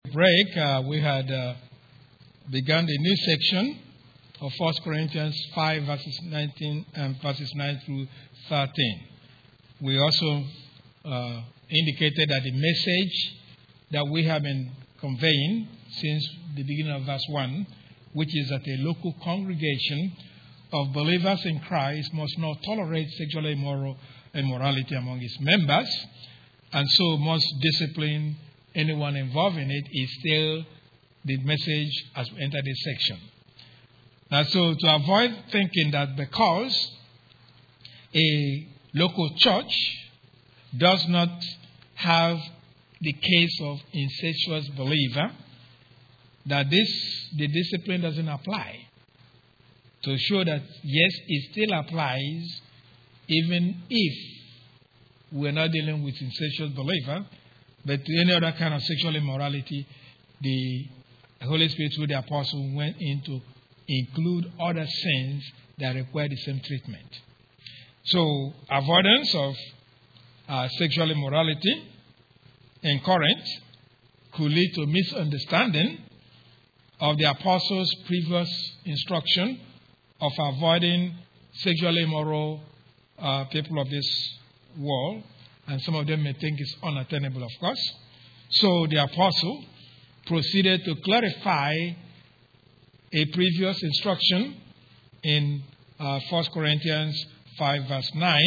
break, we had begun the new section of 1 Corinthians 5, verses 19 and verses 9 through 13. We also indicated that the message that we have been conveying since the beginning of verse 1, which is that a local congregation of believers in Christ must not tolerate sexual immorality among its members, and so must discipline anyone involved in it, is still the message as we enter this section. Now, so to avoid thinking that because a local church does not have the case of incestuous believer, that the discipline doesn't apply. To show that, yes, it still applies even if we're not dealing with incestuous believer, but to any other kind of sexual immorality, the Holy Spirit through the apostle went in to include other sins that require the same treatment. So, avoidance of sexual immorality in Corinth could lead to misunderstanding of the apostles' previous instruction of avoiding sexually immoral people of this world, and some of them may think it's unattainable, of course. So the apostle proceeded to clarify a previous instruction in 1 Corinthians 5, verse 9,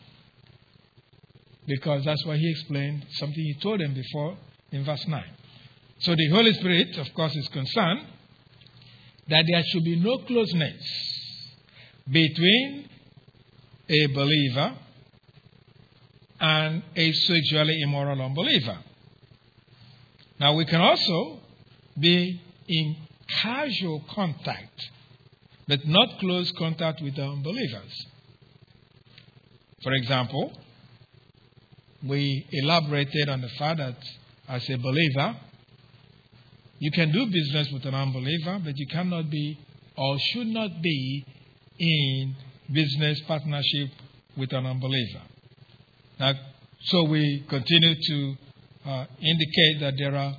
because that's why he explained something he told them before in verse 9. So the Holy Spirit, of course, is concerned that there should be no closeness between a believer and a sexually immoral unbeliever. Now, we can also be in casual contact, but not close contact with the unbelievers. For example, we elaborated on the fact that as a believer, you can do business with an unbeliever, but you cannot be or should not be in business partnership with an unbeliever. Now, so we continue to indicate that there are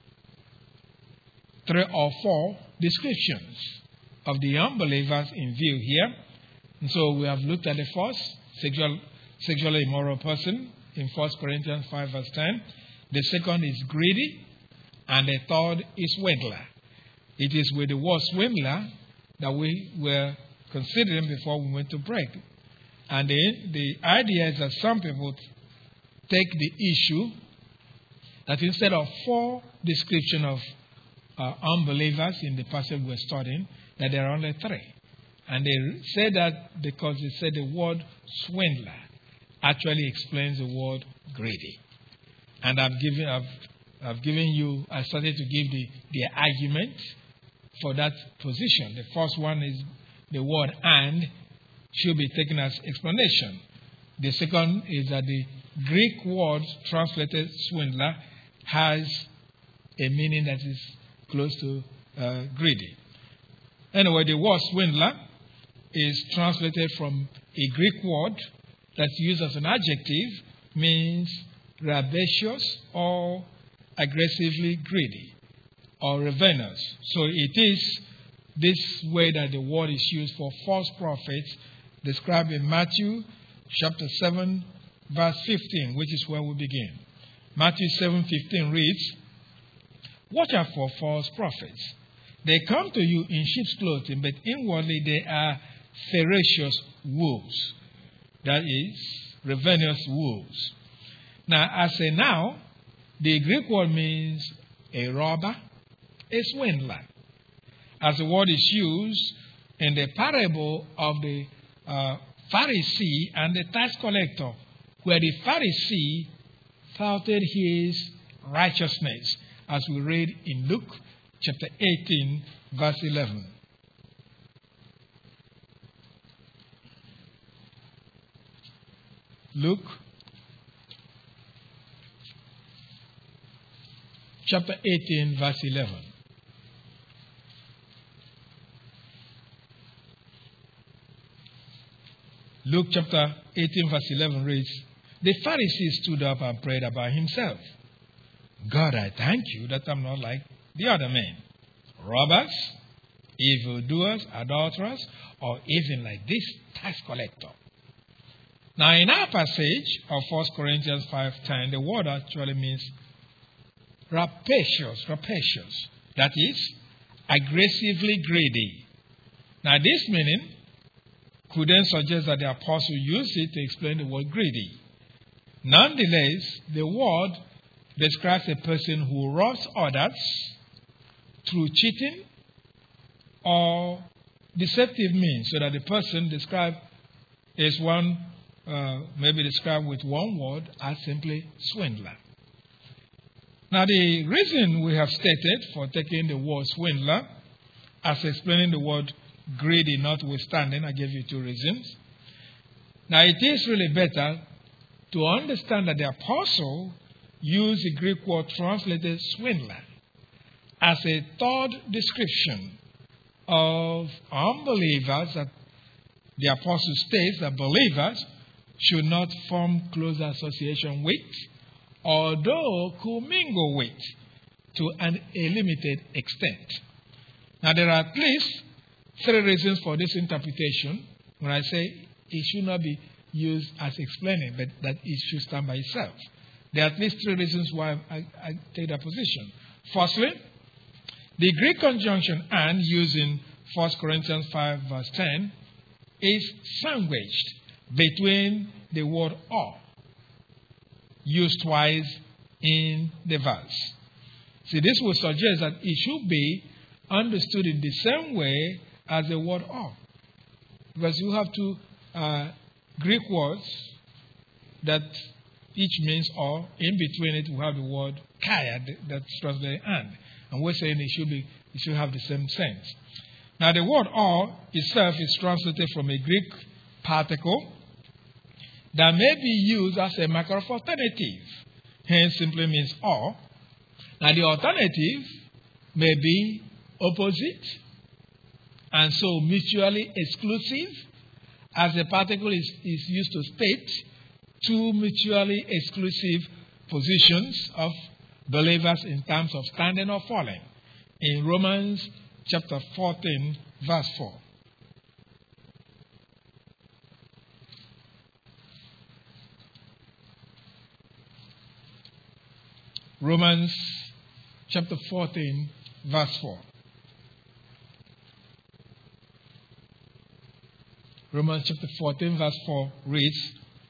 3 or 4 descriptions of the unbelievers in view here. And so we have looked at the first, sexually immoral person in 1 Corinthians 5, verse 10. The second is greedy, and the third is swindler. It is with the word swindler that we were considering before we went to break. And the idea is that some people take the issue that instead of 4 descriptions of unbelievers in the passage we're studying, that there are only 3. And they say that because they said the word swindler actually explains the word greedy. And I started to give the argument for that position. The first one is the word "and" should be taken as explanation. The second is that the Greek word translated swindler has a meaning that is close to greedy. Anyway, the word swindler is translated from a Greek word that's used as an adjective, means rapacious or aggressively greedy or ravenous. So it is this way that the word is used for false prophets described in Matthew chapter 7, verse 15, which is where we begin. Matthew 7:15 reads, "Watch out for false prophets. They come to you in sheep's clothing, but inwardly they are ferocious wolves." That is, ravenous wolves. Now, as a noun, the Greek word means a robber, a swindler. As the word is used in the parable of the Pharisee and the tax collector, where the Pharisee touted his righteousness, as we read in Luke chapter 18, verse 11. Luke chapter 18, verse 11. Luke chapter 18, verse 11 reads, "The Pharisee stood up and prayed about himself. God, I thank you that I'm not like the other men, robbers, evildoers, adulterers, or even like this tax collector. Now, in our passage of 1 Corinthians 5:10, the word actually means rapacious. That is, aggressively greedy. Now, this meaning could then suggest that the apostle used it to explain the word greedy. Nonetheless, the word describes a person who robs others through cheating or deceptive means, so that the person described is one, maybe described with one word as simply swindler. Now, the reason we have stated for taking the word swindler as explaining the word greedy notwithstanding, I gave you two reasons. Now, it is really better to understand that the apostle used the Greek word translated swindler as a third description of unbelievers that the apostle states that believers should not form close association with, although commingle with, to a limited extent. Now, there are at least three reasons for this interpretation. When I say it should not be used as explaining, but that it should stand by itself. There are at least three reasons why I take that position. Firstly, the Greek conjunction and used in 1 Corinthians 5 verse 10 is sandwiched between the word or, used twice in the verse. See, this would suggest that it should be understood in the same way as the word or. Because you have two Greek words that each means or. In between it, we have the word kaya that's translated and we're saying it should have the same sense. Now, the word or itself is translated from a Greek particle that may be used as a marker of alternative. Hence, simply means or. Now, the alternative may be opposite and so mutually exclusive, as the particle is used to state two mutually exclusive positions of believers in terms of standing or falling. In Romans chapter 14, verse 4. Romans chapter 14, verse 4. Romans chapter 14, verse 4 reads,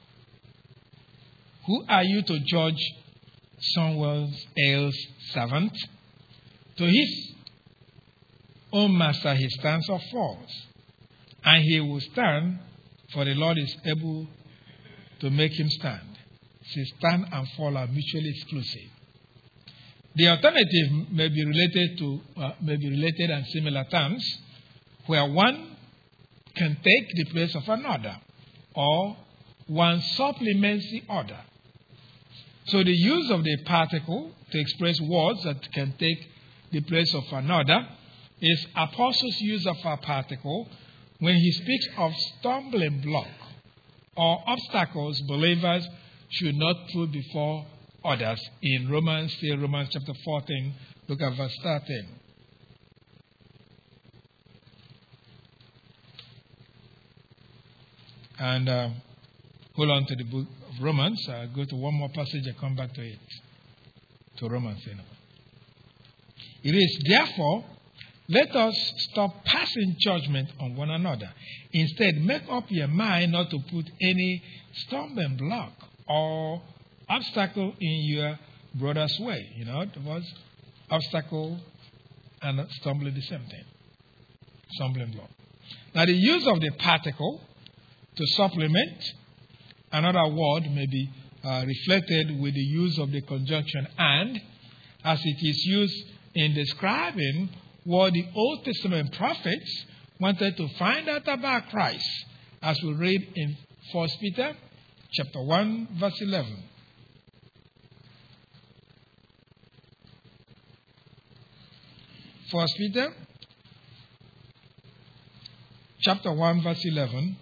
"Who are you to judge someone else's servant? To his own master he stands or falls, and he will stand, for the Lord is able to make him stand." See, stand and fall are mutually exclusive. The alternative may be related and similar terms, where one can take the place of another, or one supplements the other. So the use of the particle to express words that can take the place of another is Apostle's use of a particle when he speaks of stumbling block or obstacles believers should not put before others. In Romans chapter 14, look at verse 13. And hold on to the book of Romans. Go to one more passage and come back to it. To Romans. It is, therefore, let us stop passing judgment on one another. Instead, make up your mind not to put any stumbling block or obstacle in your brother's way. You know, the words obstacle and stumbling, the same thing. Stumbling block. Now, the use of the particle to supplement another word may be reflected with the use of the conjunction and, as it is used in describing what the Old Testament prophets wanted to find out about Christ, as we read in 1 Peter chapter 1, verse 11. First Peter chapter 1, verse 11.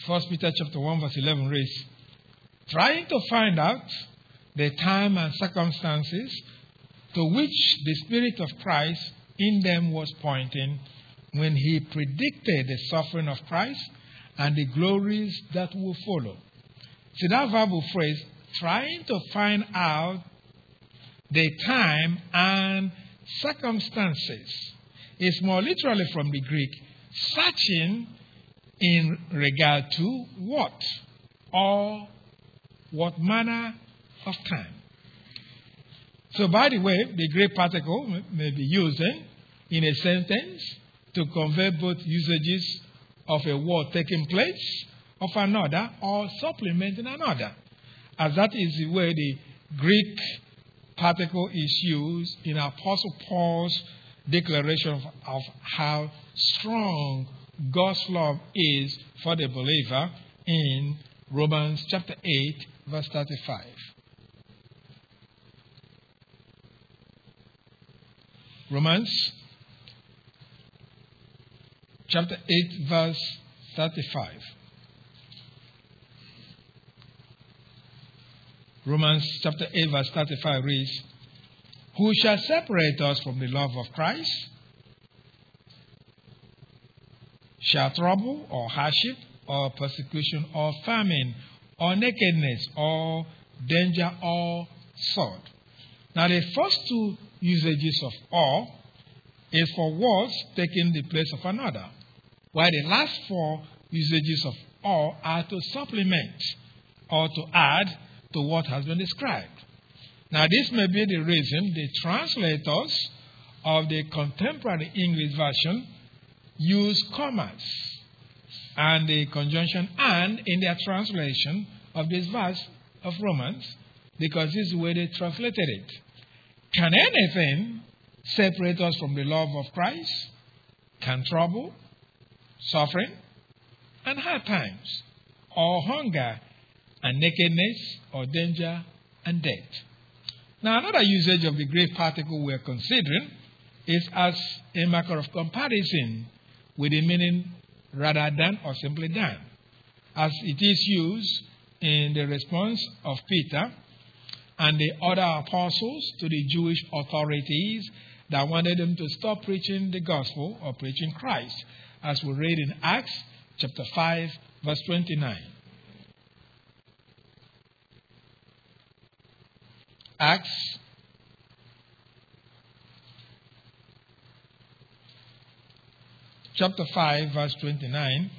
1 Peter chapter 1 verse 11 reads, trying to find out the time and circumstances to which the Spirit of Christ in them was pointing when he predicted the suffering of Christ and the glories that will follow. See that verbal phrase, trying to find out the time and circumstances, is more literally from the Greek, searching in regard to what or what manner of time. So, by the way, the Greek particle may be used in a sentence to convey both usages of a word taking place of another or supplementing another, as that is the way the Greek particle is used in Apostle Paul's declaration of how strong God's love is for the believer in Romans chapter 8, verse 35. Romans chapter 8, verse 35. Romans chapter 8, verse 35 reads, who shall separate us from the love of Christ? Shall trouble or hardship or persecution or famine or nakedness or danger or sword? Now the first two usages of or is for words taking the place of another, while the last four usages of or are to supplement or to add to what has been described. Now this may be the reason the translators of the contemporary English version use commas and the conjunction and in their translation of this verse of Romans, because this is the way they translated it. Can anything separate us from the love of Christ? Can trouble, suffering, and hard times, or hunger, and nakedness, or danger, and death? Now, another usage of the Greek particle we are considering is as a marker of comparison with the meaning rather than or simply than, as it is used in the response of Peter and the other apostles to the Jewish authorities that wanted them to stop preaching the gospel or preaching Christ, as we read in Acts chapter 5, verse 29. Acts chapter 5, verse 29.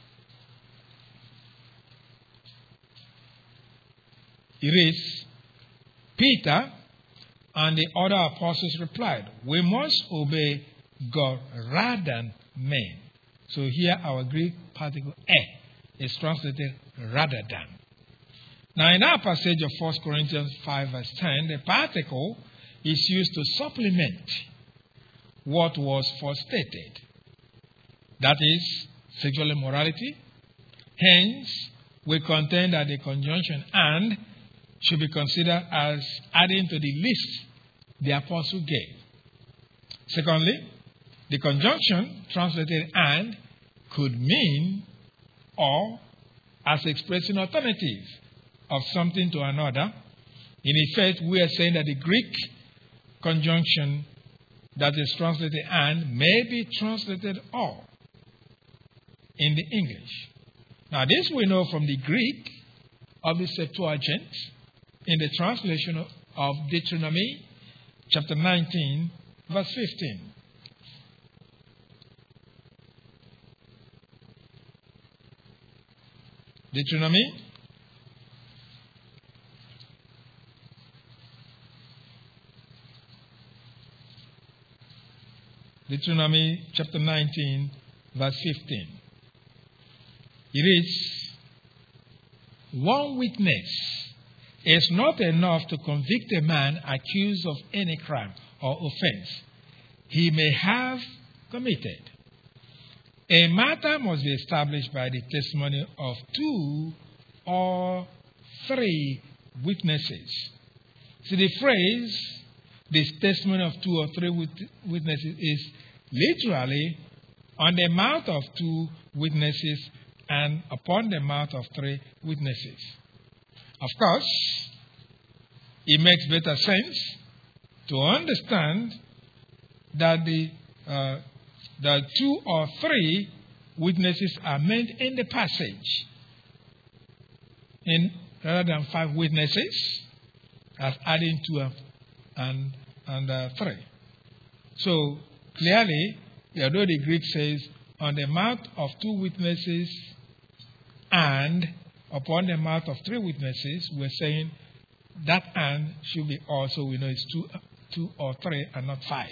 It reads, Peter and the other apostles replied, we must obey God rather than men. So here our Greek particle is translated rather than. Now in our passage of 1 Corinthians 5 verse 10, the particle is used to supplement what was first stated. That is sexual immorality. Hence, we contend that the conjunction and should be considered as adding to the list the apostle gave. Secondly, the conjunction translated and could mean or as expressing alternative of something to another. In effect, we are saying that the Greek conjunction that is translated and may be translated or in the English. Now, this we know from the Greek of the Septuagint in the translation of Deuteronomy chapter 19, verse 15. Deuteronomy chapter 19, verse 15. It is, one witness is not enough to convict a man accused of any crime or offense he may have committed. A matter must be established by the testimony of 2 or 3 witnesses. See, the phrase, this testimony of 2 or 3 witnesses, is literally on the mouth of 2 witnesses and upon the mouth of 3 witnesses. Of course, it makes better sense to understand that the 2 or 3 witnesses are meant in the passage, rather than 5 witnesses, as adding 2 and 3. So clearly, although the Greek says, on the mouth of 2 witnesses and upon the mouth of 3 witnesses, we're saying that and should be also, we know it's 2 or 3 and not 5.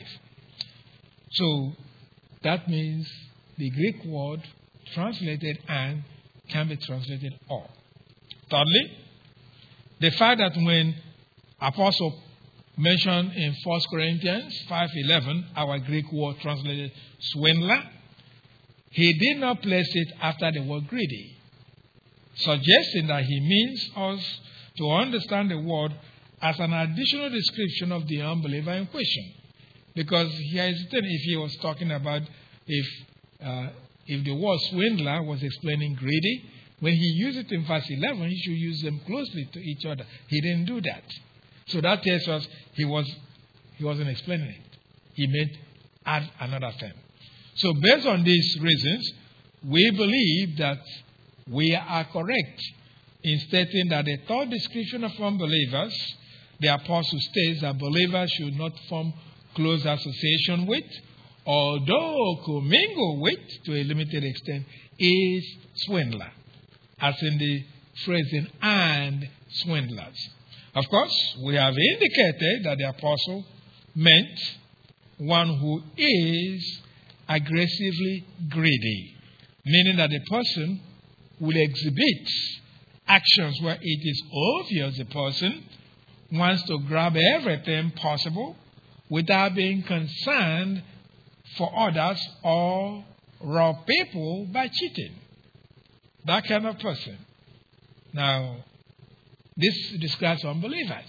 So that means the Greek word translated and can be translated or. Thirdly, the fact that when Apostle mentioned in 1 Corinthians 5:11, our Greek word translated swindler, he did not place it after the word greedy, suggesting that he means us to understand the word as an additional description of the unbeliever in question. Because he hesitated if he was talking about if the word swindler was explaining greedy. When he used it in verse 11, he should use them closely to each other. He didn't do that. So that tells us he wasn't explaining it. He meant add another term. So based on these reasons, we believe that we are correct in stating that the third description of unbelievers, the apostle states that believers should not form close association with, although commingle with to a limited extent, is swindler, as in the phrasing and swindlers. Of course, we have indicated that the apostle meant one who is aggressively greedy, meaning that the person will exhibit actions where it is obvious the person wants to grab everything possible without being concerned for others or rob people by cheating. That kind of person. Now, this describes unbelievers.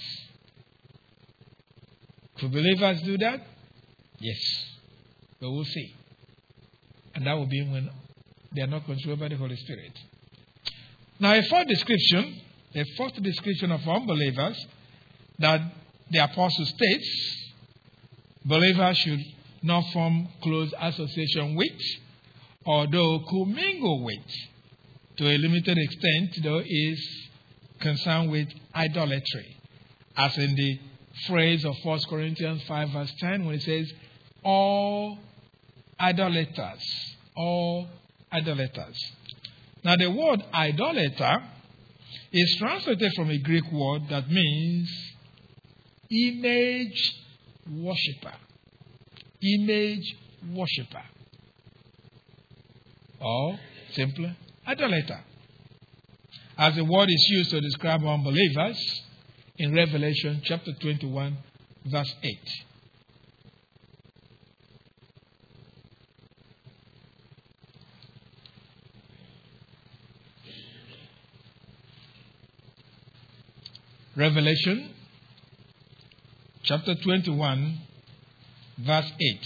Could believers do that? Yes. But we'll see. And that will be when they are not controlled by the Holy Spirit. Now, a fourth description of unbelievers that the apostle states, believers should not form close association with, although commingle with, to a limited extent, though, is concerned with idolatry, as in the phrase of 1 Corinthians 5 verse 10 when it says, all idolaters. Now the word idolater is translated from a Greek word that means image worshipper. Image worshipper. Or simply idolater. As the word is used to describe unbelievers in Revelation chapter 21 verse 8. Revelation chapter 21 verse 8.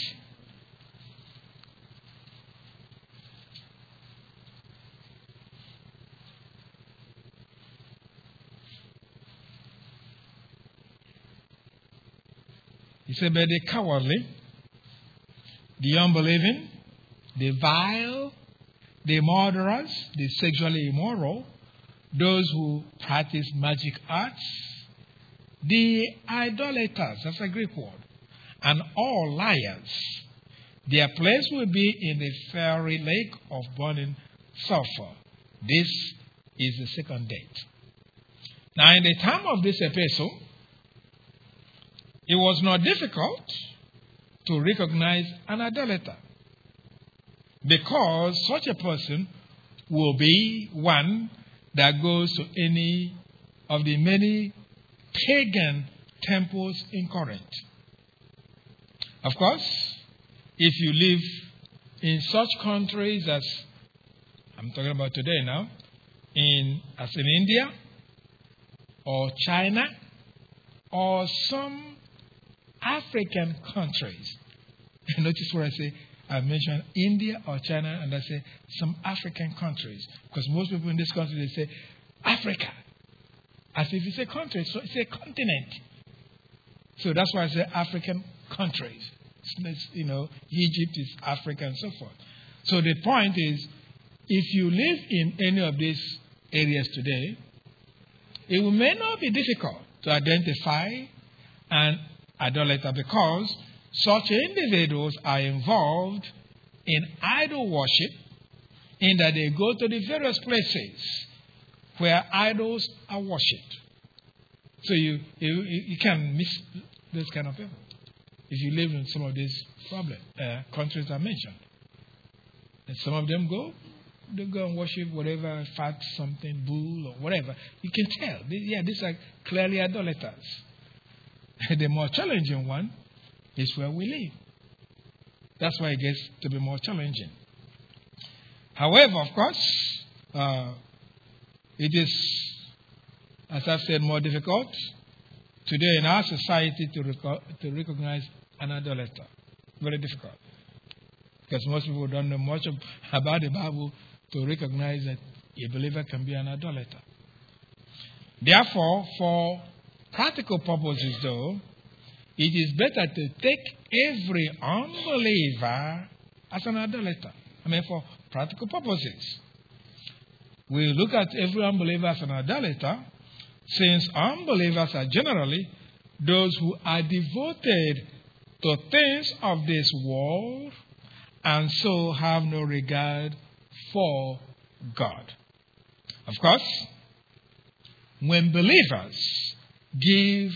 He said, but the cowardly, the unbelieving, the vile, the murderers, the sexually immoral, those who practice magic arts, the idolaters, that's a Greek word, and all liars, their place will be in the fiery lake of burning sulfur. This is the second death. Now, in the time of this epistle, it was not difficult to recognize an idolater, because such a person will be one that goes to any of the many pagan temples in Corinth. Of course, if you live in such countries as I'm talking about today now, as in India or China or some African countries, notice where I say I mention India or China, and I say some African countries. Because most people in this country, they say Africa. As if it's a country, so it's a continent. So that's why I say African countries. Egypt is Africa and so forth. So the point is, if you live in any of these areas today, it may not be difficult to identify an idolater because such individuals are involved in idol worship in that they go to the various places where idols are worshipped. So you can miss those kind of people if you live in some of these countries I mentioned. And some of them they go and worship whatever, fat something, bull or whatever. You can tell. These are clearly idolaters. The more challenging one is where we live. That's why it gets to be more challenging. However, of course, it is, as I've said, more difficult today in our society to recognize an idolater. Very difficult. Because most people don't know much about the Bible to recognize that a believer can be an idolater. Therefore, for practical purposes, though, it is better to take every unbeliever as an idolater. For practical purposes. We look at every unbeliever as an idolater, since unbelievers are generally those who are devoted to things of this world and so have no regard for God. Of course, when believers give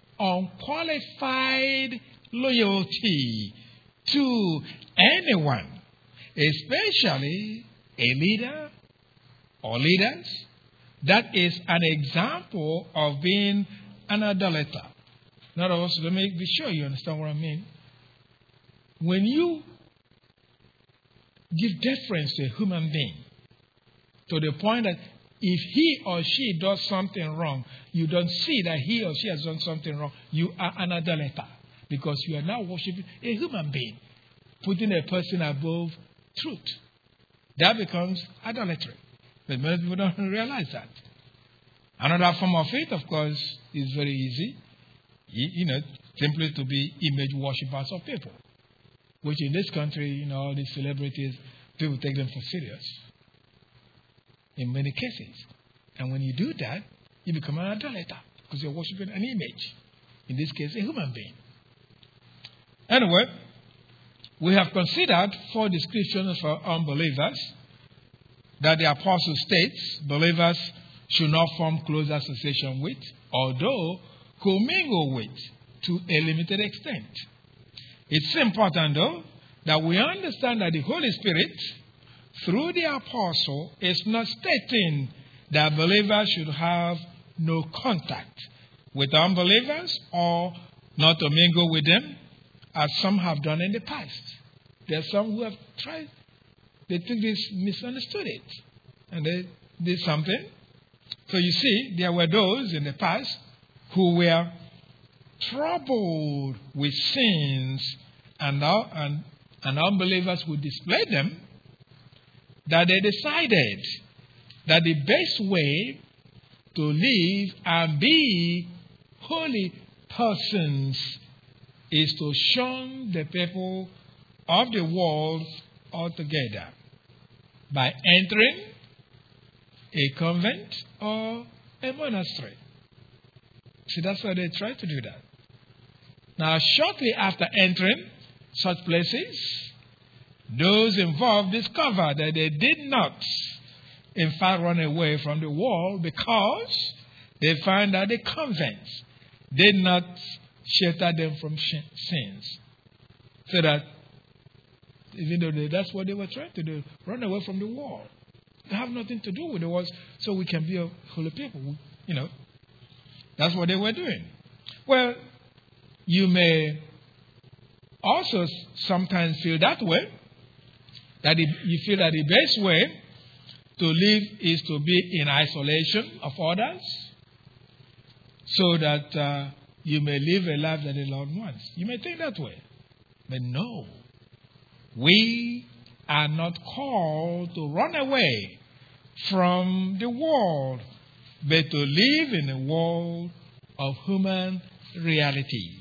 unqualified loyalty to anyone, especially a leader or leaders, that is an example of being an idolater. In other words, let me be sure you understand what I mean. When you give deference to a human being to the point that if he or she does something wrong, you don't see that he or she has done something wrong, you are an idolater because you are now worshiping a human being, putting a person above truth. That becomes idolatry. But many people don't realize that. Another form of it, of course, is very easy. Simply to be image worshippers of people. Which in this country, all these celebrities, people take them for serious. In many cases. And when you do that, you become an idolater. Because you're worshipping an image. In this case, a human being. Anyway, we have considered 4 descriptions for unbelievers that the apostle states believers should not form close association with, although commingle with to a limited extent. It's important, though, that we understand that the Holy Spirit, through the apostle, is not stating that believers should have no contact with unbelievers or not to mingle with them, as some have done in the past. There are some who have tried. They took this, misunderstood it, and they did something. So you see, there were those in the past who were troubled with sins, and unbelievers would display them, that they decided that the best way to live and be holy persons is to shun the people of the world altogether by entering a convent or a monastery. See, that's why they try to do that. Now, shortly after entering such places, those involved discovered that they did not, in fact, run away from the world because they found that the convents did not shelter them from sins. So that, even though that's what they were trying to do, run away from the world. They have nothing to do with the world, so we can be a holy people. That's what they were doing. Well, you may also sometimes feel that way, that you feel that the best way to live is to be in isolation of others, so that you may live a life that the Lord wants. You may think that way. But no. We are not called to run away from the world, but to live in a world of human realities.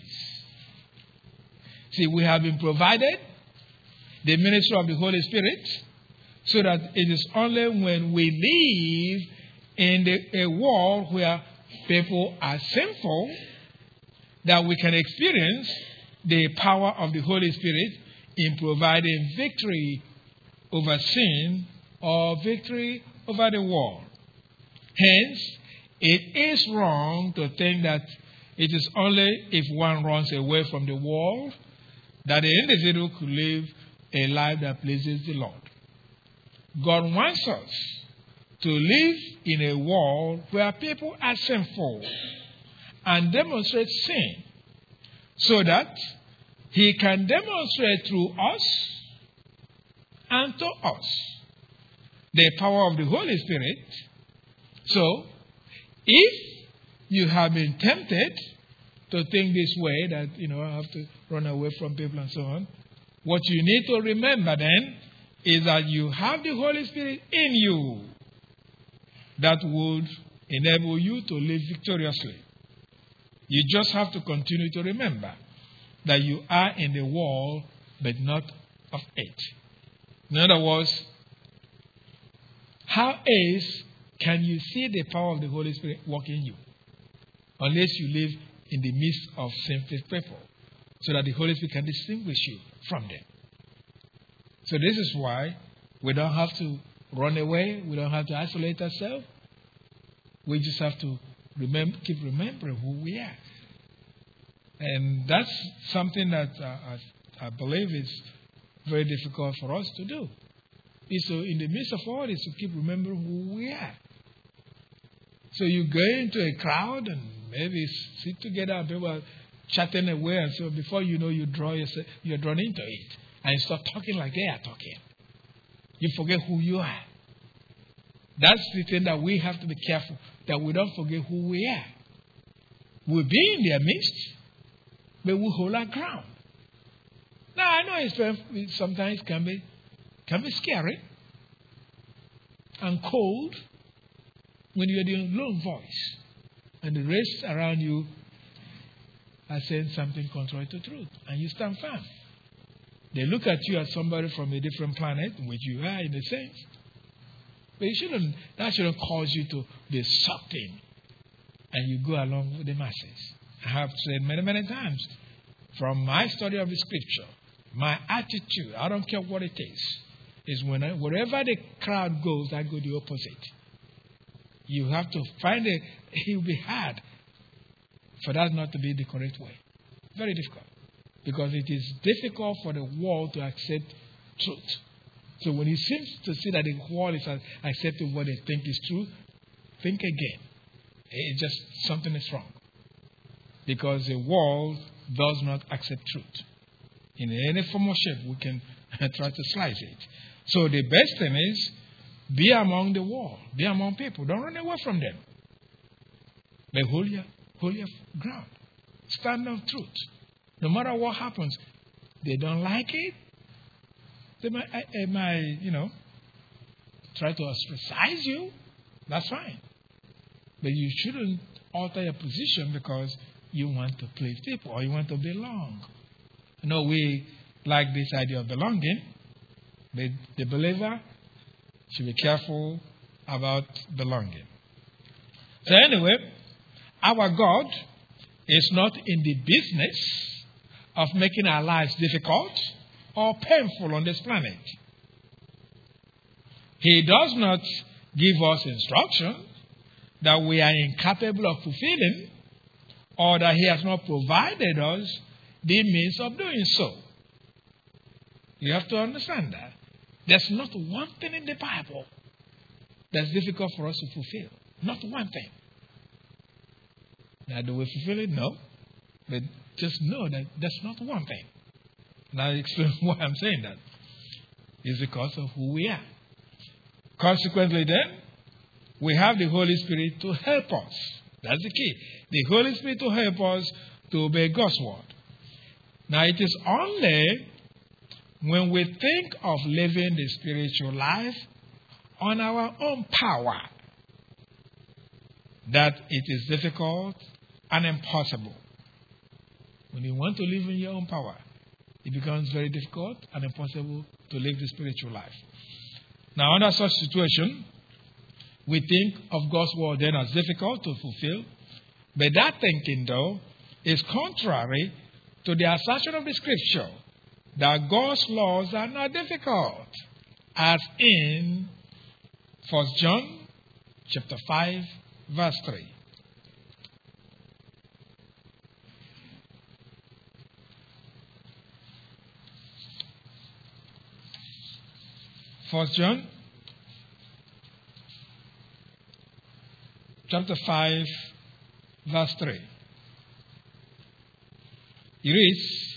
See, we have been provided the ministry of the Holy Spirit so that it is only when we live in a world where people are sinful that we can experience the power of the Holy Spirit in providing victory over sin or victory over the world. Hence, it is wrong to think that it is only if one runs away from the world that the individual could live a life that pleases the Lord. God wants us to live in a world where people are sinful and demonstrate sin so that He can demonstrate through us and to us the power of the Holy Spirit. So, if you have been tempted to think this way, that, I have to run away from people and so on, what you need to remember then is that you have the Holy Spirit in you that would enable you to live victoriously. You just have to continue to remember that you are in the world, but not of it. In other words, how else can you see the power of the Holy Spirit work in you? Unless you live in the midst of sinful people, so that the Holy Spirit can distinguish you from them. So this is why we don't have to run away. We don't have to isolate ourselves. We just have to keep remembering who we are. And that's something that I believe is very difficult for us to do. So in the midst of all this, to keep remembering who we are. So you go into a crowd and maybe sit together and people are chatting away, and so before you know, you're drawn into it. And you start talking like they are talking. You forget who you are. That's the thing that we have to be careful, that we don't forget who we are. We'll be in their midst, but we hold our ground. Now, I know it sometimes can be scary and cold when you're the lone voice and the rest around you are saying something contrary to truth, and you stand firm. They look at you as somebody from a different planet, which you are in a sense. But that shouldn't cause you to be sucked in and you go along with the masses. I have said many, many times, from my study of the scripture, my attitude, I don't care what it is wherever the crowd goes, I go the opposite. You have to find it will be hard for that not to be the correct way. Very difficult. Because it is difficult for the world to accept truth. So when it seems to see that the world is accepting what they think is true, think again. It's just something is wrong. Because the world does not accept truth. In any form or shape, we can try to slice it. So the best thing is, be among the world. Be among people. Don't run away from them. But hold your ground. Stand on truth. No matter what happens, they don't like it. They might try to ostracize you. That's fine. But you shouldn't alter your position because you want to please people or you want to belong. We like this idea of belonging, but the believer should be careful about belonging. So anyway, our God is not in the business of making our lives difficult or painful on this planet. He does not give us instruction that we are incapable of fulfilling, or that He has not provided us the means of doing so. You have to understand that. There's not one thing in the Bible that's difficult for us to fulfill. Not one thing. Now, do we fulfill it? No. But just know that that's not one thing. Now, I'll explain why I'm saying that. It's because of who we are. Consequently, then, we have the Holy Spirit to help us. That's the key. The Holy Spirit to help us to obey God's word. Now, it is only when we think of living the spiritual life on our own power, that it is difficult and impossible. When you want to live in your own power, it becomes very difficult and impossible to live the spiritual life. Now, under such situation, we think of God's word then as difficult to fulfill. But that thinking, though, is contrary to the assertion of the Scripture that God's laws are not difficult, as in 1 John chapter 5, verse 3. 1 John chapter 5, verse 3. It reads,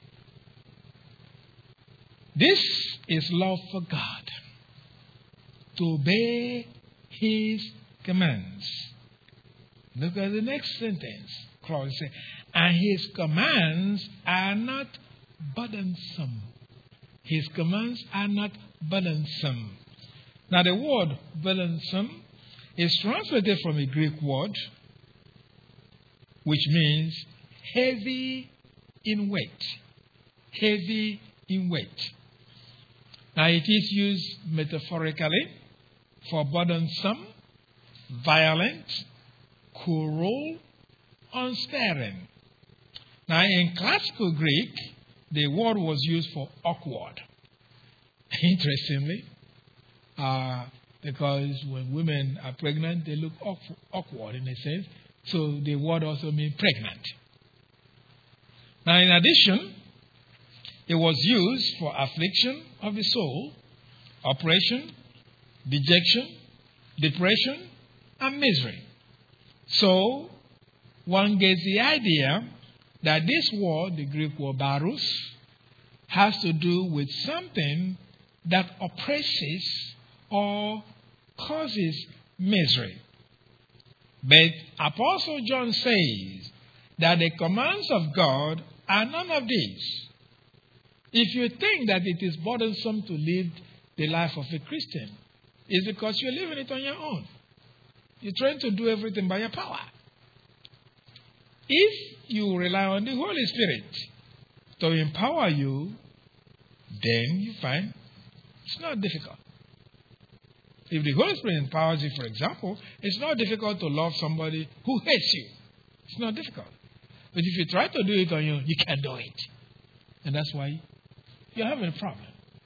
"This is love for God, to obey His commands." Look at the next sentence. Clause says, "And His commands are not burdensome." His commands are not burdensome. Now, the word burdensome is translated from a Greek word which means heavy in weight. Heavy in weight. Now, it is used metaphorically for burdensome, violent, cruel, unsparing. Now, in classical Greek, the word was used for awkward. Interestingly, because when women are pregnant, they look awkward in a sense. So the word also means pregnant. Now, in addition, it was used for affliction of the soul, oppression, dejection, depression, and misery. So, one gets the idea that this word, the Greek word baros, has to do with something that oppresses or causes misery. But Apostle John says that the commands of God are none of these. If you think that it is burdensome to live the life of a Christian, it's because you're living it on your own. You're trying to do everything by your power. If you rely on the Holy Spirit to empower you, then you find it's not difficult. If the Holy Spirit empowers you, for example, it's not difficult to love somebody who hates you. It's not difficult. But if you try to do it on your own, you can't do it. And that's why you're having a problem.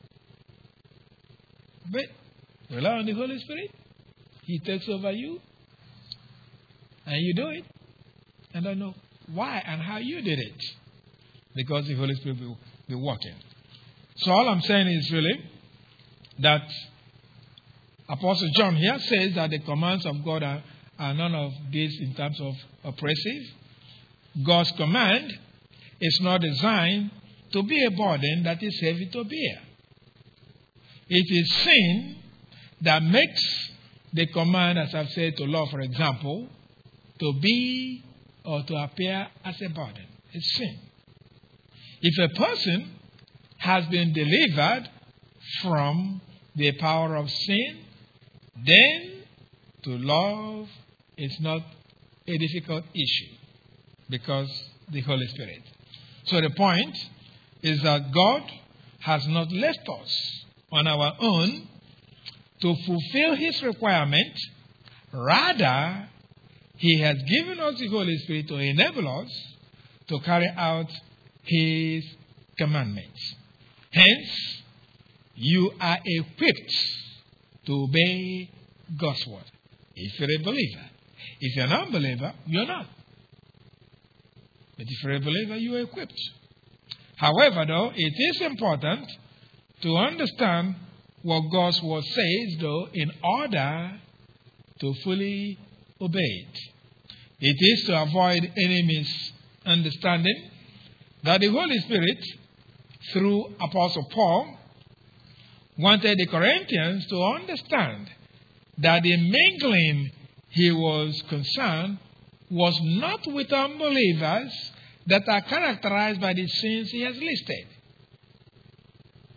But rely on the Holy Spirit. He takes over you. And you do it. And I don't know why and how you did it. Because the Holy Spirit will be working. So all I'm saying is really that Apostle John here says that the commands of God are none of these in terms of oppressive. God's command is not designed to be a burden that is heavy to bear. It is sin that makes the command, as I've said, to love, for example, to be or to appear as a burden. It's sin. If a person has been delivered from the power of sin, then to love is not a difficult issue because the Holy Spirit. So the point is that God has not left us on our own to fulfill His requirement. Rather, He has given us the Holy Spirit to enable us to carry out His commandments. Hence, you are equipped to obey God's word. If you're a believer. If you're an unbeliever, you're not. But if you're a believer, you are equipped. However, though, it is important to understand what God's word says, though, in order to fully obey it. It is to avoid any misunderstanding that the Holy Spirit, through Apostle Paul, wanted the Corinthians to understand that the mingling he was concerned was not with unbelievers that are characterized by the sins he has listed.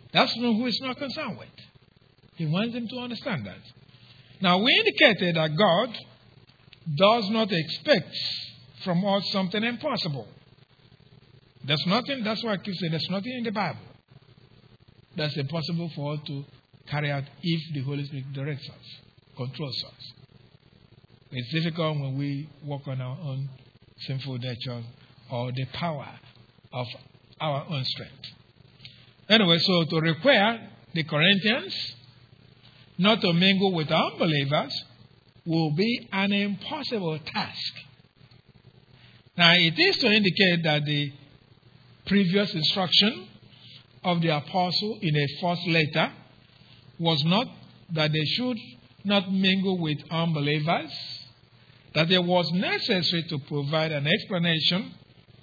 That's who he's not concerned with. He wants them to understand that. Now, we indicated that God does not expect from us something impossible. There's nothing, that's why I keep saying there's nothing in the Bible that's impossible for us to carry out if the Holy Spirit directs us, controls us. It's difficult when we walk on our own sinful nature or the power of our own strength. Anyway, so to require the Corinthians not to mingle with unbelievers will be an impossible task. Now, it is to indicate that the previous instruction of the apostle in a first letter was not that they should not mingle with unbelievers, that it was necessary to provide an explanation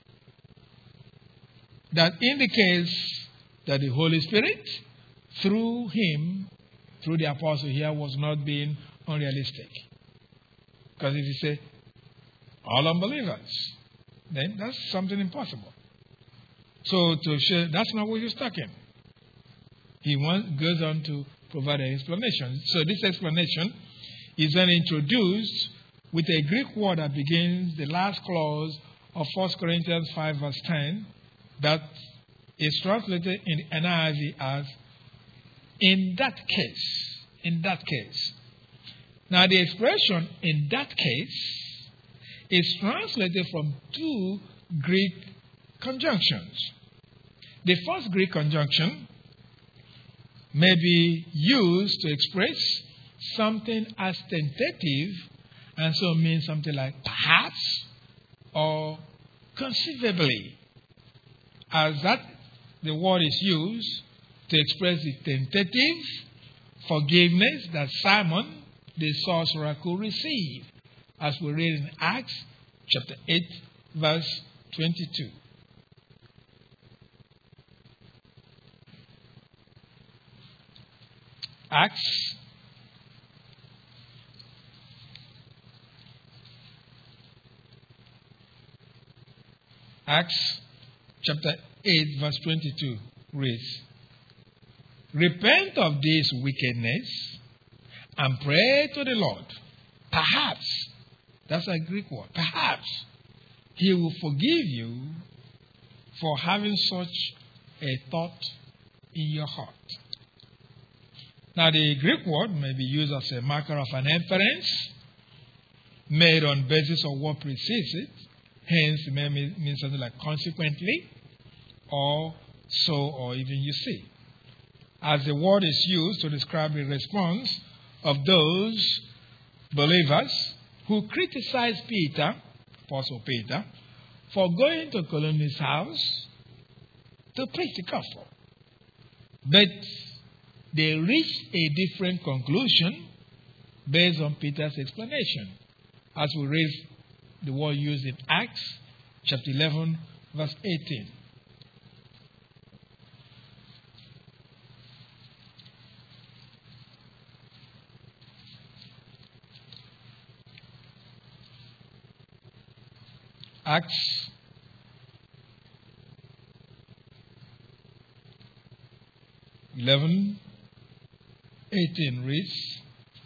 that indicates that the Holy Spirit, through him, through the apostle here, was not being unrealistic. Because if you say, all unbelievers, then that's something impossible. So to show that's not what he's talking. He goes on to provide an explanation. So this explanation is then introduced with a Greek word that begins the last clause of 1 Corinthians 5 verse 10 that is translated in NIV as in that case. In that case. Now the expression in that case is translated from two Greek conjunctions. The first Greek conjunction may be used to express something as tentative and so means something like perhaps or conceivably. As that the word is used to express the tentative forgiveness that Simon the sorcerer could receive, as we read in Acts chapter 8 verse 22. Acts chapter 8 verse 22 reads, repent of this wickedness and pray to the Lord. Perhaps, that's a Greek word, perhaps he will forgive you for having such a thought in your heart. Now, the Greek word may be used as a marker of an inference made on basis of what precedes it. Hence, it may mean something like consequently, or so, or even you see. As the word is used to describe the response of those believers who criticized Peter, Apostle Peter, for going to Colonius' house to preach the gospel. But they reached a different conclusion based on Peter's explanation, as we read the word used in Acts chapter 11, verse 18. Acts (11:18) reads,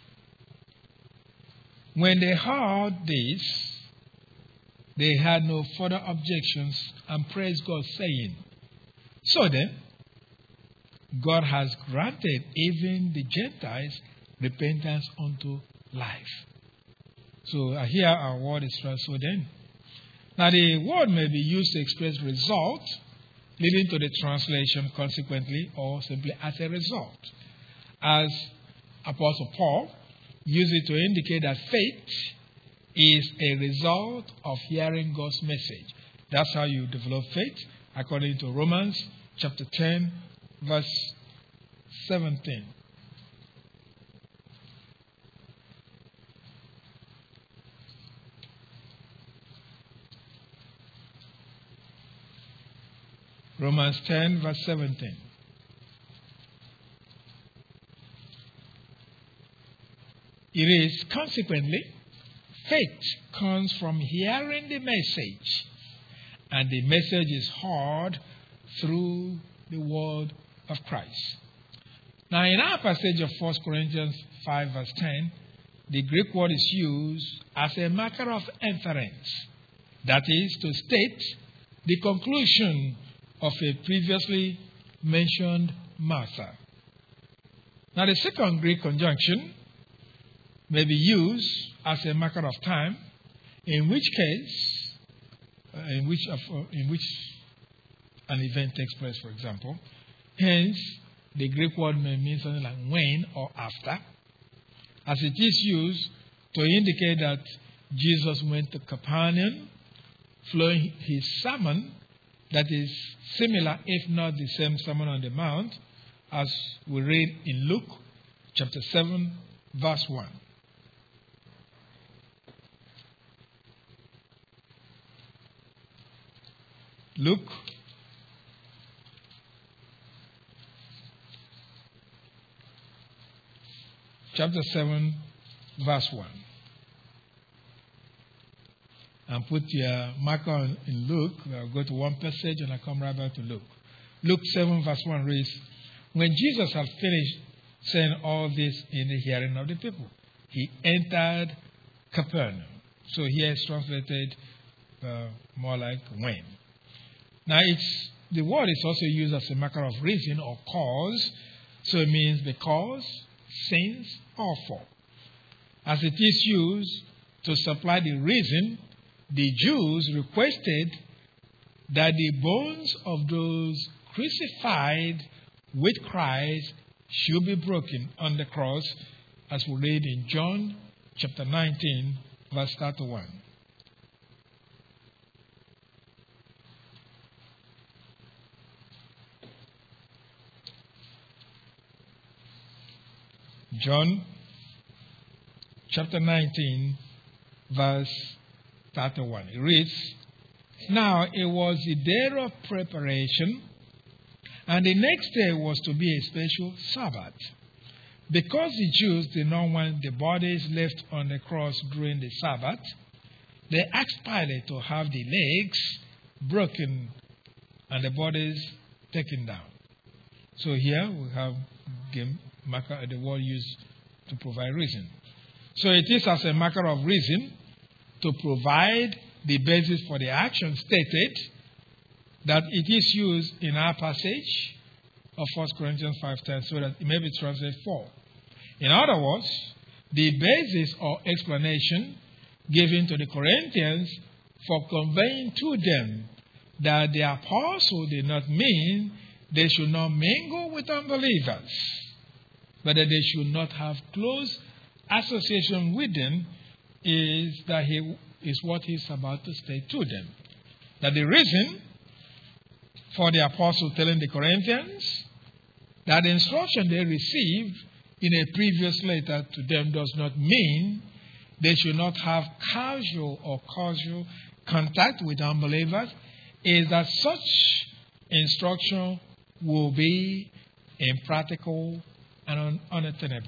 when they heard this, they had no further objections and praised God, saying, so then, God has granted even the Gentiles repentance unto life. So here our word is so then. Now the word may be used to express result, leading to the translation consequently, or simply as a result. As Apostle Paul used it to indicate that faith is a result of hearing God's message. That's how you develop faith, according to Romans chapter 10, verse 17. Romans 10, verse 17. It is consequently, faith comes from hearing the message, and the message is heard through the word of Christ. Now, in our passage of 1 Corinthians 5, verse 10, the Greek word is used as a marker of inference. That is, to state the conclusion of a previously mentioned matter. Now, the second Greek conjunction may be used as a marker of time, in which an event takes place, for example. Hence, the Greek word may mean something like when or after, as it is used to indicate that Jesus went to Capernaum, flowing his sermon, that is similar, if not the same Sermon on the Mount, as we read in Luke chapter 7, verse 1. Luke chapter 7, verse 1. And put your marker in Luke. I'll go to one passage and I'll come right back to Luke. Luke 7, verse 1 reads, when Jesus had finished saying all this in the hearing of the people, he entered Capernaum. So here it's translated more like when. Now, the word is also used as a marker of reason or cause. So it means because, since, or for. As it is used to supply the reason, the Jews requested that the bones of those crucified with Christ should be broken on the cross, as we read in John chapter 19, verse 31. John chapter 19, verse 31. It reads, now it was the day of preparation, and the next day was to be a special Sabbath. Because the Jews did not want the bodies left on the cross during the Sabbath, they asked Pilate to have the legs broken and the bodies taken down. So here we have the word used to provide reason. So it is as a marker of reason to provide the basis for the action stated that it is used in our passage of 1 Corinthians 5:10, so that it may be translated for. In other words, the basis or explanation given to the Corinthians for conveying to them that the apostle did not mean they should not mingle with unbelievers, but that they should not have close association with them is what he's about to state to them. That the reason for the apostle telling the Corinthians that the instruction they received in a previous letter to them does not mean they should not have casual or causal contact with unbelievers is that such instruction will be impractical and unattainable.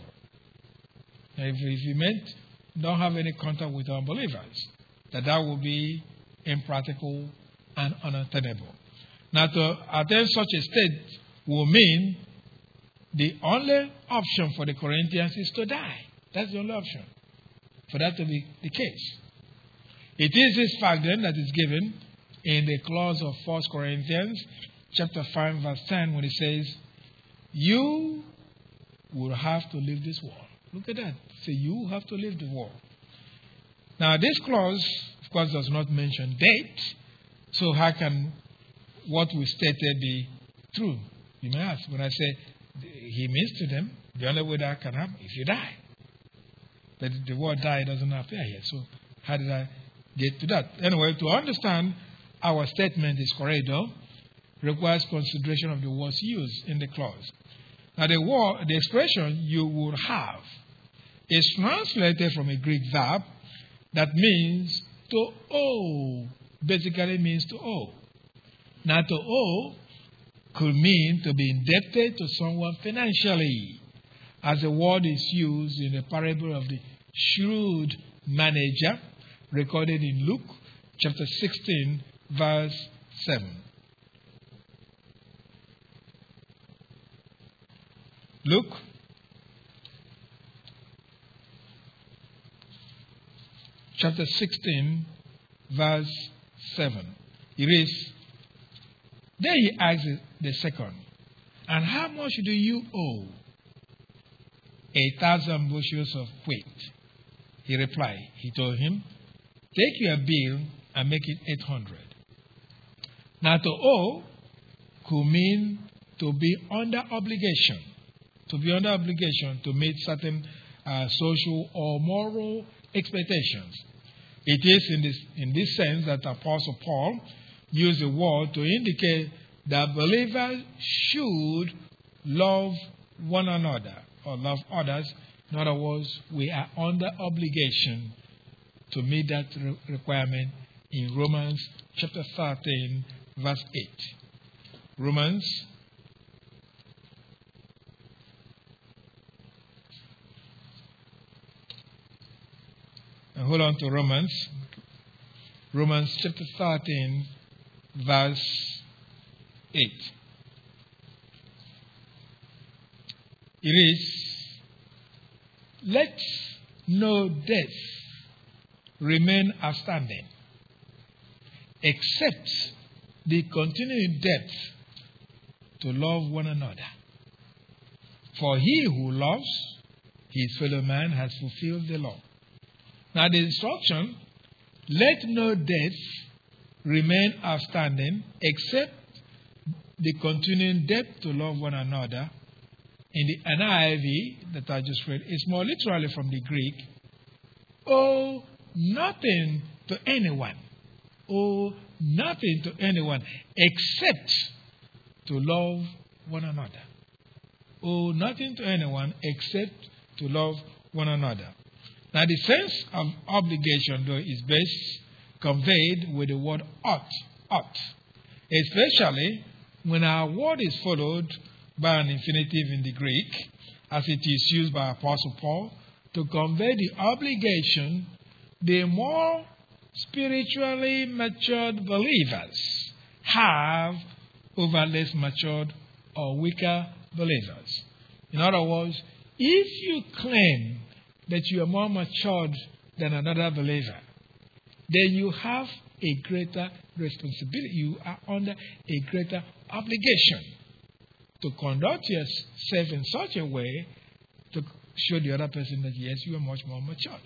If you meant don't have any contact with unbelievers, that will be impractical and unattainable. Now, to attain such a state will mean the only option for the Corinthians is to die. That's the only option for that to be the case. It is this fact then that is given in the clause of 1 Corinthians chapter 5 verse 10 when it says, you will have to leave this world. Look at that. Say, you have to leave the world. Now, this clause, of course, does not mention date. So how can what we stated be true? You may ask. When I say he means to them, the only way that can happen if you die. But the word die doesn't appear here. So how did I get to that? Anyway, to understand our statement is correct, though, requires consideration of the words used in the clause. Now, the expression you would have is translated from a Greek verb that means to owe. Basically means to owe. Now, to owe could mean to be indebted to someone financially, as the word is used in the parable of the shrewd manager recorded in Luke chapter 16, verse 7. Luke chapter 16, verse 7. It reads, Then he asked the second, And how much do you owe? 1,000 bushels of wheat. He replied. He told him, Take your bill and make it 800. Now to owe could mean to be under obligation. To be under obligation to meet certain social or moral expectations. It is in this sense that Apostle Paul used the word to indicate that believers should love one another or love others. In other words, we are under obligation to meet that requirement in Romans chapter 13, verse 8. Romans and hold on to Romans chapter 13, verse 8. It is, Let no debt remain outstanding, except the continuing debt to love one another. For he who loves his fellow man has fulfilled the law. Now the instruction, let no debt remain outstanding except the continuing debt to love one another. In the NIV that I just read, is more literally from the Greek, owe nothing to anyone. Owe nothing to anyone except to love one another. Owe nothing to anyone except to love one another. Now, the sense of obligation, though, is best conveyed with the word ought, especially when our word is followed by an infinitive in the Greek, as it is used by Apostle Paul to convey the obligation the more spiritually matured believers have over less matured or weaker believers. In other words, if you claim that you are more matured than another believer, then you have a greater responsibility. You are under a greater obligation to conduct yourself in such a way to show the other person that, yes, you are much more matured.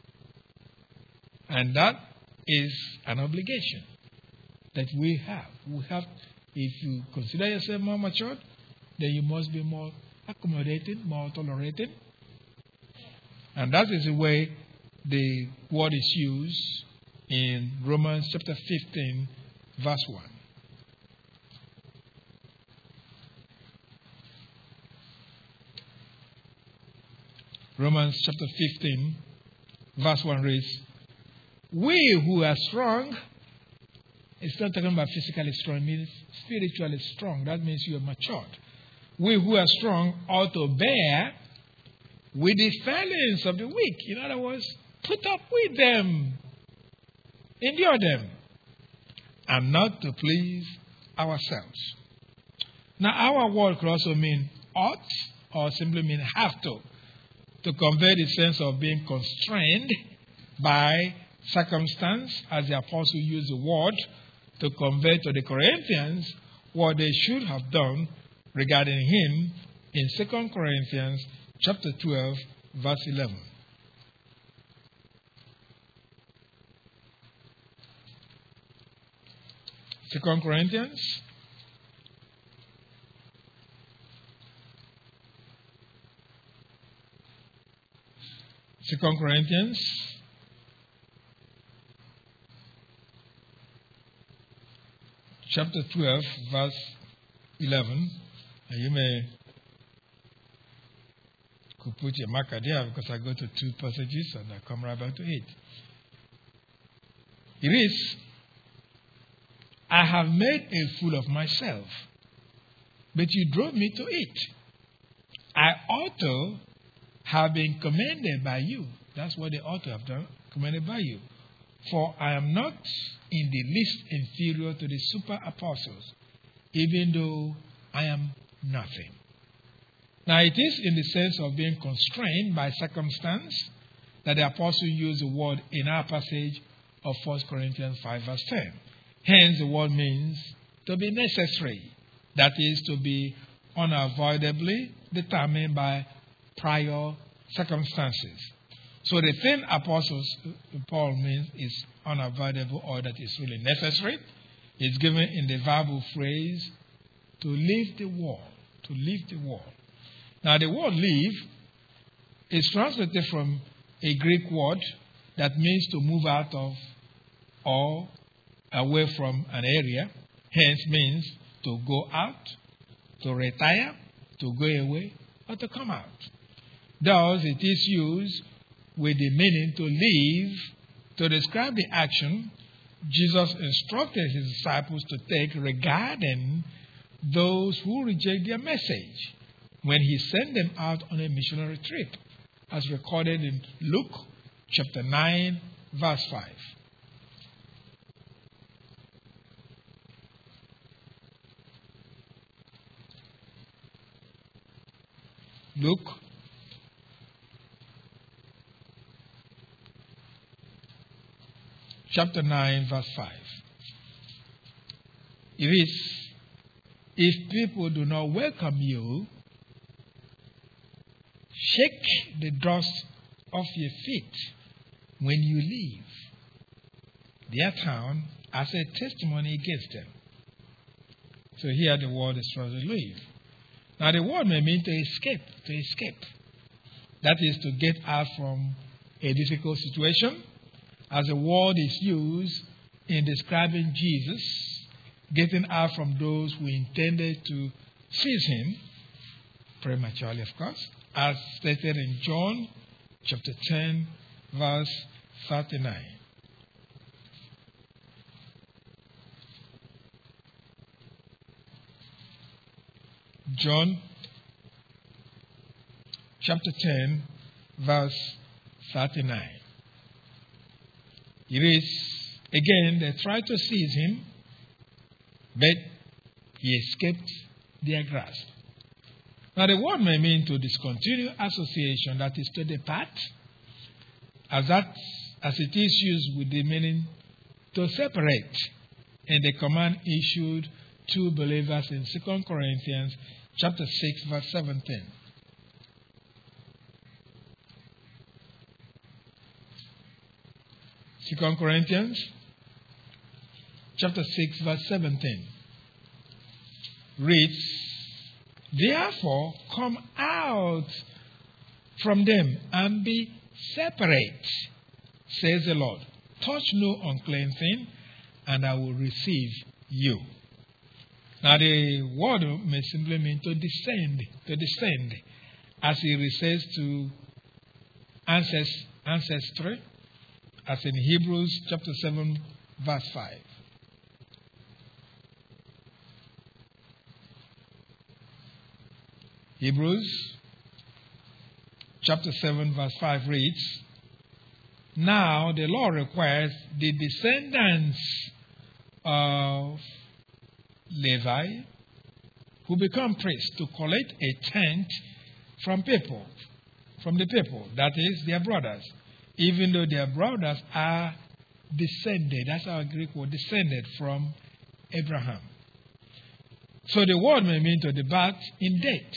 And that is an obligation that we have. If you consider yourself more matured, then you must be more accommodating, more tolerating. And that is the way the word is used in Romans chapter 15, verse 1. Romans chapter 15, verse 1 reads, We who are strong, it's not talking about physically strong, it means spiritually strong. That means you are matured. We who are strong ought to bear with the failings of the weak. In other words, put up with them, endure them, and not to please ourselves. Now, our word could also mean ought or simply mean have to convey the sense of being constrained by circumstance, as the apostle used the word to convey to the Corinthians what they should have done regarding him in 2 Corinthians chapter 12, verse 11. Second Corinthians chapter 12, verse 11. And you could put your marker there because I go to 2 passages and I come right back to it. It is, I have made a fool of myself, but you drove me to it. I ought to have been commended by you. That's what they ought to have done, commended by you. For I am not in the least inferior to the super apostles, even though I am nothing. Now, it is in the sense of being constrained by circumstance that the apostle used the word in our passage of 1 Corinthians 5 verse 10. Hence, the word means to be necessary. That is, to be unavoidably determined by prior circumstances. So the thing Apostle Paul means is unavoidable, or that is really necessary. It's given in the verbal phrase, to leave the world. To leave the world. Now, the word leave is translated from a Greek word that means to move out of or away from an area. Hence means to go out, to retire, to go away, or to come out. Thus, it is used with the meaning to leave to describe the action Jesus instructed his disciples to take regarding those who reject their message when he sent them out on a missionary trip, as recorded in Luke chapter 9, verse 5. Luke chapter 9, verse 5. It is, if people do not welcome you, shake the dust off your feet when you leave their town as a testimony against them. So here the word is for to leave. Now the word may mean to escape. That is to get out from a difficult situation, as the word is used in describing Jesus getting out from those who intended to seize him, prematurely of course, as stated in John chapter 10, verse 39. John chapter 10, verse 39. It is, again, they tried to seize him, but he escaped their grasp. Now, the word may mean to discontinue association, that is to depart, as it is used with the meaning to separate in the command issued to believers in 2 Corinthians chapter 6, verse 17. 2 Corinthians chapter 6, verse 17 reads, "Therefore come out from them and be separate, says the Lord. Touch no unclean thing, and I will receive you." Now the word may simply mean to descend, as it refers to ancestry, as in Hebrews chapter 7, verse 5. Hebrews chapter 7, verse 5 reads, "Now the law requires the descendants of Levi, who become priests, to collect a tenth from the people, that is, their brothers, even though their brothers are descended," that's our Greek word, descended from Abraham. So the word may mean to depart in death,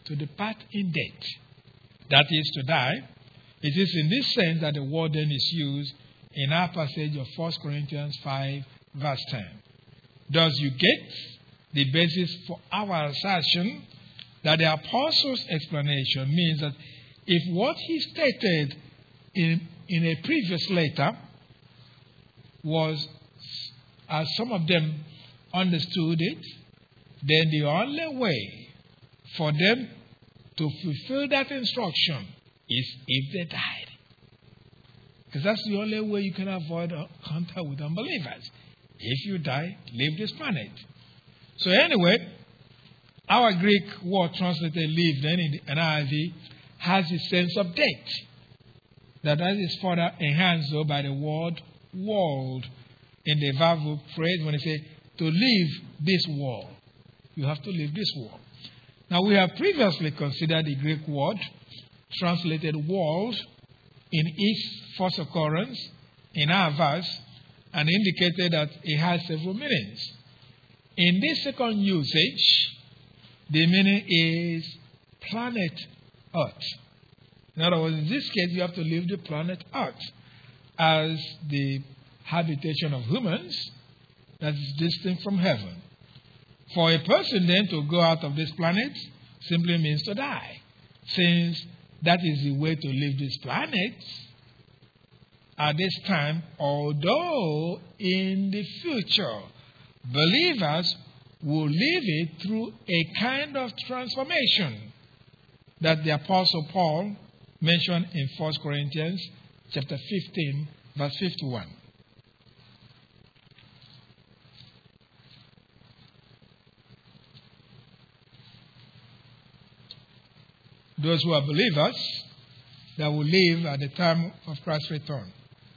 that is, to die. It is in this sense that the word then is used in our passage of 1 Corinthians 5, verse 10. Thus you get the basis for our assertion that the apostle's explanation means that if what he stated in a previous letter was, as some of them understood it, then the only way for them to fulfill that instruction is if they died. Because that's the only way you can avoid contact with unbelievers. If you die, leave this planet. So anyway, our Greek word translated "leave" then in the NIV has the sense of death. That is further enhanced though by the word "world" in the verbal phrase when they say to leave this world. You have to leave this world. Now, we have previously considered the Greek word translated world in its first occurrence in our verse and indicated that it has several meanings. In this second usage, the meaning is planet Earth. In other words, in this case, you have to leave the planet Earth as the habitation of humans that is distinct from heaven. For a person then to go out of this planet simply means to die, since that is the way to leave this planet at this time, although in the future believers will leave it through a kind of transformation that the Apostle Paul mentioned in 1 Corinthians chapter 15, verse 51. Those who are believers that will live at the time of Christ's return.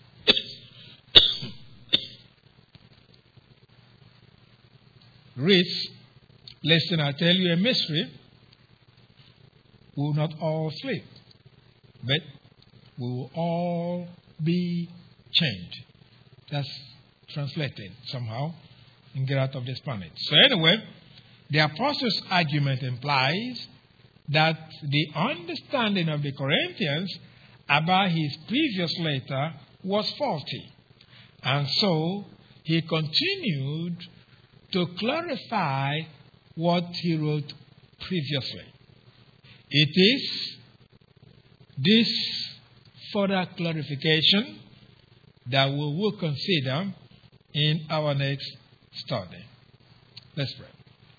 Reads, listen, I tell you a mystery. We will not all sleep, but we will all be changed. That's translated somehow and get out of this planet. So anyway, the apostle's argument implies that the understanding of the Corinthians about his previous letter was faulty. And so he continued to clarify what he wrote previously. It is this further clarification that we will consider in our next study. Let's pray.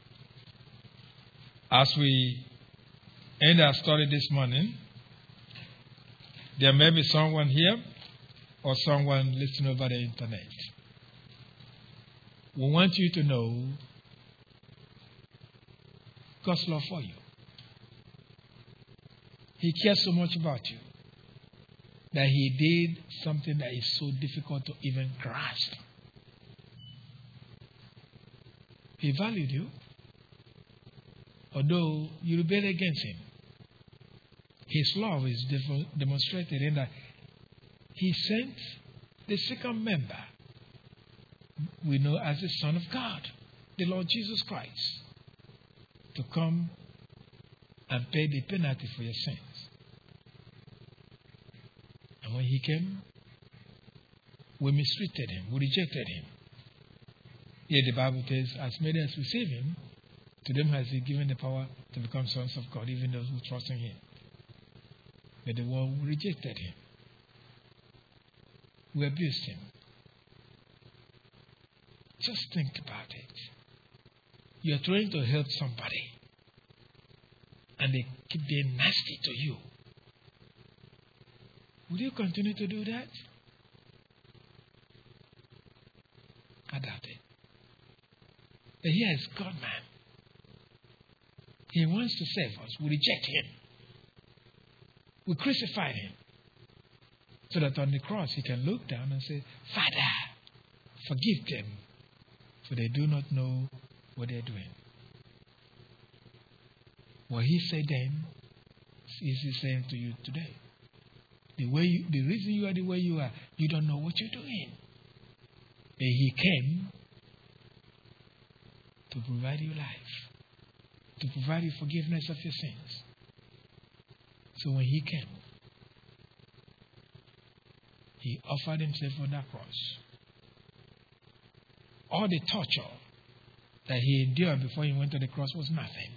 As we end our study this morning, there may be someone here or someone listening over the internet. We want you to know God's love for you. He cares so much about you that he did something that is so difficult to even grasp. He valued you, although you rebelled against him. His love is demonstrated in that he sent the second member we know as the Son of God, the Lord Jesus Christ, to come and pay the penalty for your sins. And when he came, we mistreated him, we rejected him. Yet the Bible says, as many as receive him, to them has he given the power to become sons of God, even those who trust in him. But the world rejected him. We abused him. Just think about it. You are trying to help somebody, and they keep being nasty to you. Will you continue to do that? I doubt it. But here is God, man. He wants to save us. We reject him. We crucify him. So that on the cross he can look down and say, Father, forgive them, for they do not know what they're doing. What he said then is the same to you today. The reason you are the way you are, you don't know what you're doing. But he came to provide you life, to provide you forgiveness of your sins. So when he came, he offered himself on that cross. All the torture that he endured before he went to the cross was nothing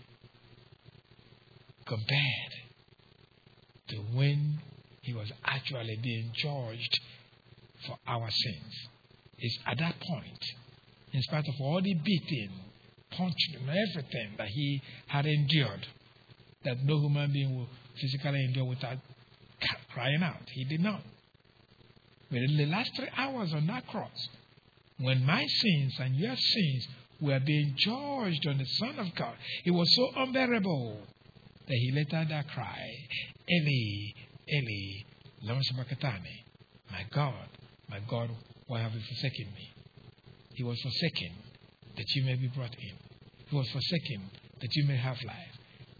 compared to when he was actually being judged for our sins. It's at that point, in spite of all the beating, punching, and everything that he had endured, that no human being will physically endure without crying out. He did not. But in the last 3 hours on that cross, when my sins and your sins were being judged on the Son of God, it was so unbearable that he let out that cry, Eli, Eli, lama sabachthani, my God, why have you forsaken me? He was forsaken that you may be brought in. He was forsaken that you may have life.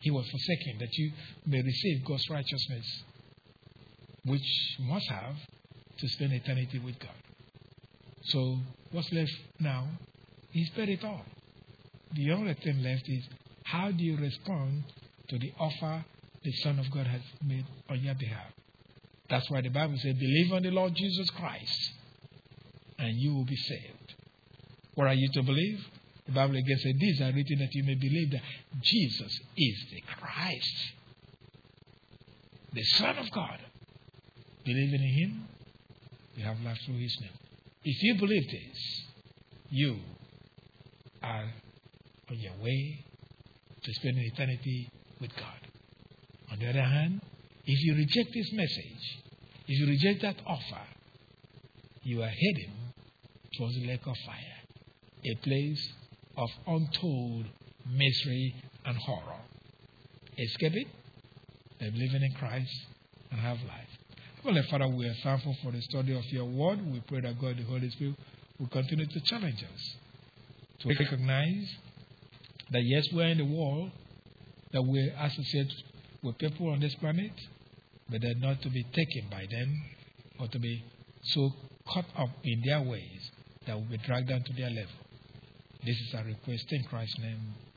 He was forsaken that you may receive God's righteousness, which you must have to spend eternity with God. So what's left now? He's paid it all. The only thing left is, how do you respond to the offer the Son of God has made on your behalf? That's why the Bible says, believe on the Lord Jesus Christ, and you will be saved. What are you to believe? The Bible again says, these are written that you may believe that Jesus is the Christ, the Son of God. Believing in Him, you have life through His name. If you believe this, you are on your way to spending eternity with God. On the other hand, if you reject this message, if you reject that offer, you are heading towards the lake of fire, a place of untold misery and horror. Escape it by believing in Christ and have life. Heavenly Father, we are thankful for the study of your word. We pray that God, the Holy Spirit, will continue to challenge us to recognize that yes, we are in the world, that we associate with people on this planet, but they're not to be taken by them or to be so caught up in their ways that will be dragged down to their level. This is our request in Christ's name.